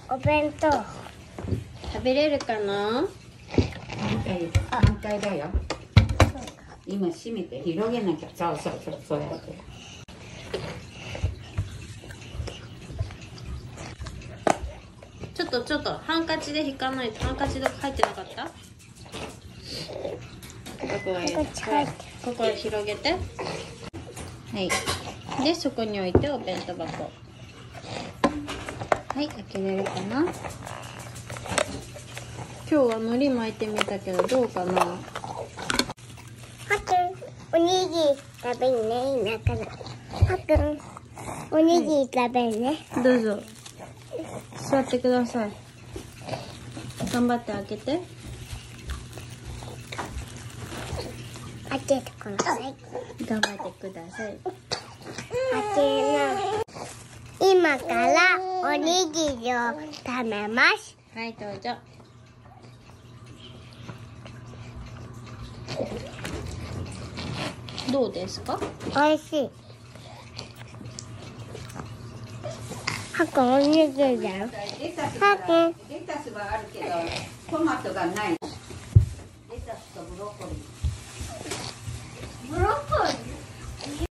お弁当。 食べれるかな？ 反対だよ。今閉めて広げなきゃ。そうやって。 ちょっとハンカチで引かないと。ハンカチどこ入ってなかった？ここはここ広げて。はい。でそこに置いてお弁当箱。はい、開けれるかな？今日は海苔巻いてみたけどどうかな？ はくん、おにぎり食べるね、今から。はくん、おにぎり食べるね。 どうぞ。座ってください。頑張って開けて。 開けてください。 頑張ってください。 開けな。今からおにぎりを食べます。 はい、どうぞ。どうですか？ おいしい。はくん、おにぎりだよ。はくん。 レタスはあるけどトマトがない。レタスとブロッコリー。 ブロッコリー。